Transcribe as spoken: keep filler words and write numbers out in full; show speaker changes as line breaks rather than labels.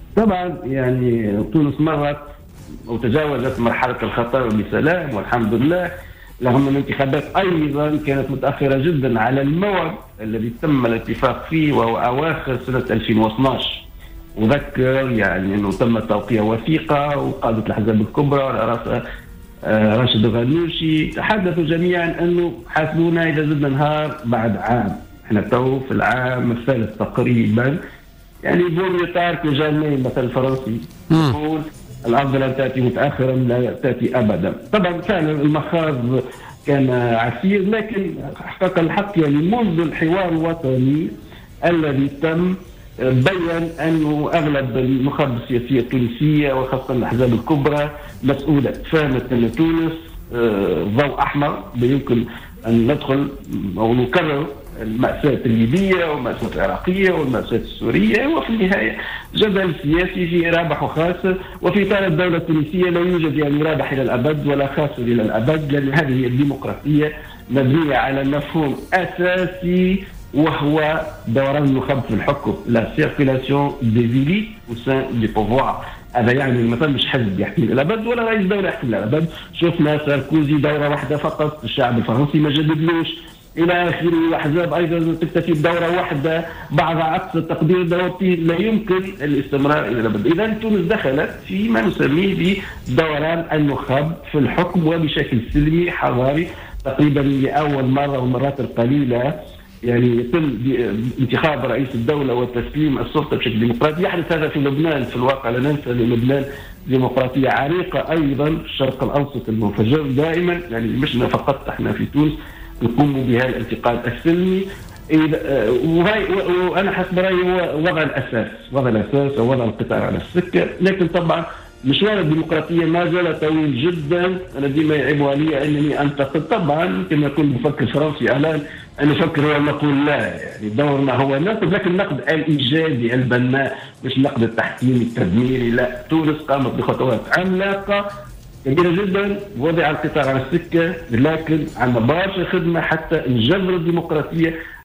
طبعا يعني تونس مرت وتجاوزت مرحلة الخطر بسلام والحمد لله، رغم أن الانتخابات أيضا كانت متأخرة جدا على الموعد الذي تم الاتفاق فيه، وهو أواخر سنة ألفين واثناشر. أذكر يعني أنه تم توقيع وثيقة وقادة الأحزاب الكبرى على رأسها راشد الغنوشي تحدثوا جميعا أنه حاسبونا إذا زدنا نهار بعد عام. احنا تو في العام الثالث تقريبا، يعني بور يطارك جامي المثل الفرنسي يقول الأفضل أن تأتي متأخرا لا تأتي أبدا. طبعا كان المخاض كان عسير، لكن حقق الحق يعني منذ الحوار الوطني الذي تم بين أنه أغلب النخب السياسية التونسية وخاصة الأحزاب الكبرى مسؤولة، فهمت أن تونس ضوء أحمر يمكن أن ندخل أو نكرر المأساة الليبية والمأساة العراقية والمأساة السورية، وفي النهاية جدل سياسي فيه رابح وخاسر، وفي إطار الدولة التونسية لا يوجد يعني رابح إلى الأبد ولا خاسر إلى الأبد، لأن هذه الديمقراطية مبنية على مفهوم أساسي وهو دوران النخب في الحكم، لا سيركيلاسيون دي زيليت او سان دي بوفوار. هذا يعني مثلا مش حزب يحكم الى الابد ولا رئيس دوله يحكم الى الابد. شفنا ساركوزي دوره واحده فقط، الشعب الفرنسي ما جددلوش الى اخره، واحزاب ايضا تكتفي بدوره واحده بعد اقصى تقدير دولتي، لا يمكن الاستمرار الى الابد. اذا تونس دخلت في ما نسميه بدوران النخب في الحكم وبشكل سلمي حضاري، تقريبا لاول مره والمرات القليله يعني يتم انتخاب رئيس الدولة وتسليم السلطة بشكل ديمقراطي. يحدث هذا في لبنان في الواقع، لا ننسى أن لبنان ديمقراطية عريقة أيضا في الشرق الأوسط المنفجر دائما، يعني مش فقط احنا في تونس نقوم بها الانتقال السلمي. وأنا حسب رأيي هو وضع الأساس، وضع الأساس أو وضع القطار على السكة، لكن طبعا مشوار الديمقراطية ما زال طويل جدا. أنا ديما يعيبوا علي أنني أنتقد، طبعا كما يكون مفكر فرنسي الآن أن نفكر ونقول لا، يعني دورنا هو النقد، لكن النقد الإيجابي البناء مش النقد التحكيمي التدميري. لا، تونس قامت بخطوات عملاقة كبيرة جدا وضع القطار على السكة، لكن عندنا برشا خدمة حتى نجبر الديمقراطية